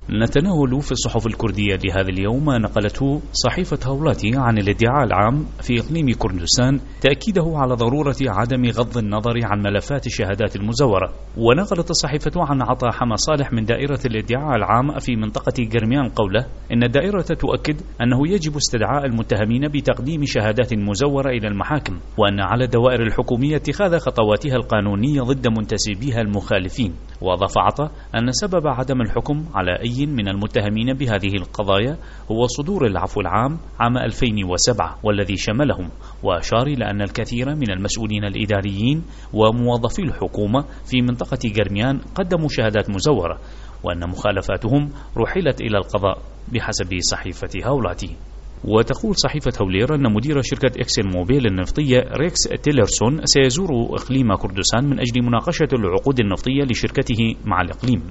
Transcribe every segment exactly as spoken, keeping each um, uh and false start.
نتناول في الصحف الكردية لهذا اليوم ما نقلته صحيفة هولاتي عن الادعاء العام في إقليم كردستان، تأكيده على ضرورة عدم غض النظر عن ملفات الشهادات المزورة. ونقلت الصحيفة عن عطا حما صالح من دائرة الادعاء العام في منطقة قرميان قوله إن الدائرة تؤكد أنه يجب استدعاء المتهمين بتقديم شهادات مزورة إلى المحاكم، وأن على الدوائر الحكومية اتخاذ خطواتها القانونية ضد منتسبيها المخالفين. وأضاف عطا أن سبب عدم الحكم على أي من المتهمين بهذه القضايا هو صدور العفو العام عام ألفين وسبعة والذي شملهم، وأشار إلى أن الكثير من المسؤولين الإداريين وموظفي الحكومة في منطقة قرميان قدموا شهادات مزورة، وأن مخالفاتهم رحلت إلى القضاء بحسب صحيفة هولاتي. وتقول صحيفة هولير أن مدير شركة إكسن موبيل النفطية ريكس تيلرسون سيزور إقليم كردستان من أجل مناقشة العقود النفطية لشركته مع الإقليم.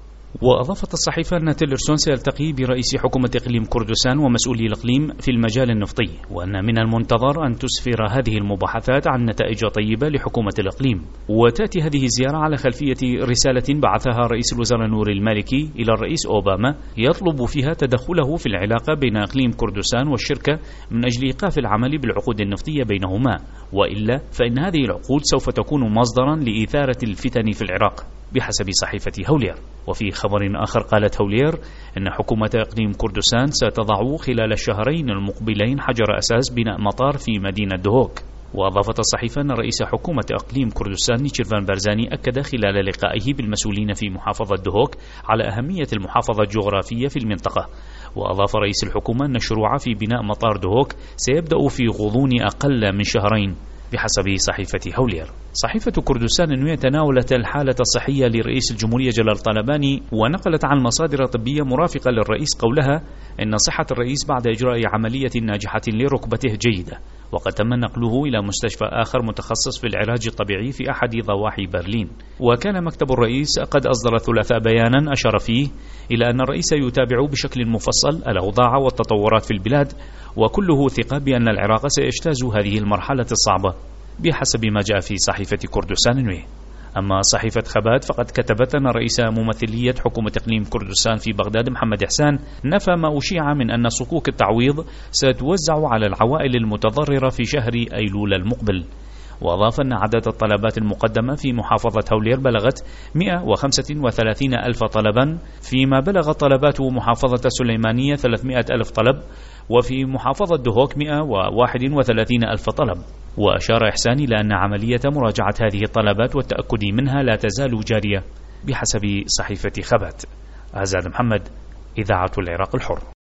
وأضافت الصحيفة أن تيلرسون سيلتقي برئيس حكومة إقليم كردستان ومسؤولي الإقليم في المجال النفطي، وأن من المنتظر أن تسفر هذه المباحثات عن نتائج طيبة لحكومة الإقليم. وتأتي هذه الزيارة على خلفية رسالة بعثها رئيس الوزراء نور المالكي إلى الرئيس أوباما يطلب فيها تدخله في العلاقة بين إقليم كردستان والشركة من أجل إيقاف العمل بالعقود النفطية بينهما، وإلا فإن هذه العقود سوف تكون مصدرا لإثارة الفتن في العراق بحسب صحيفة هولير. وفي خبر آخر قالت هولير أن حكومة إقليم كردستان ستضع خلال الشهرين المقبلين حجر أساس بناء مطار في مدينة دهوك. وأضافت الصحيفة أن رئيس حكومة إقليم كردستان نيشيرفان بارزاني أكد خلال لقائه بالمسؤولين في محافظة دهوك على أهمية المحافظة الجغرافية في المنطقة. وأضاف رئيس الحكومة أن الشروع في بناء مطار دهوك سيبدأ في غضون أقل من شهرين بحسب صحيفة هولير. صحيفة كردستان النوية تناولت الحالة الصحية لرئيس الجمهورية جلال طلباني، ونقلت عن مصادر طبية مرافقة للرئيس قولها إن صحة الرئيس بعد إجراء عملية ناجحة لركبته جيدة، وقد تم نقله إلى مستشفى آخر متخصص في العلاج الطبيعي في أحد ضواحي برلين. وكان مكتب الرئيس قد أصدر الثلاثاء بيانا أشار فيه إلى أن الرئيس يتابع بشكل مفصل الأوضاع والتطورات في البلاد، وكله ثقة بأن العراق سيجتاز هذه المرحلة الصعبة بحسب ما جاء في صحيفة كردستان النوية. أما صحيفة خبات فقد كتبت أن رئيس ممثلية حكومة إقليم كردستان في بغداد محمد إحسان نفى ما أشيع من أن صكوك التعويض ستوزع على العوائل المتضررة في شهر أيلول المقبل. وأضاف أن عدد الطلبات المقدمة في محافظة هولير بلغت مئة وخمسة وثلاثين ألف طلبا، فيما بلغت طلبات محافظة السليمانية ثلاثمئة ألف طلب، وفي محافظة دهوك مئة وواحد وثلاثين ألف طلب. وأشار إحسان إلى أن عملية مراجعة هذه الطلبات والتأكد منها لا تزال جارية بحسب صحيفة خبات. عزاد محمد، إذاعة العراق الحر.